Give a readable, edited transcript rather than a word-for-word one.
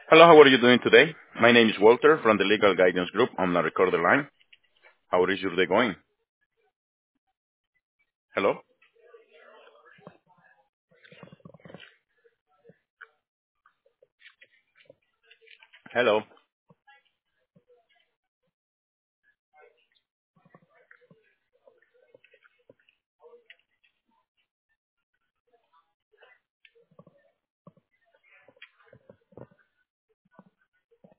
Hello, how are you doing today? My name is Walter from the Legal Guidance Group on the recorder line. How is your day going? Hello? Hello?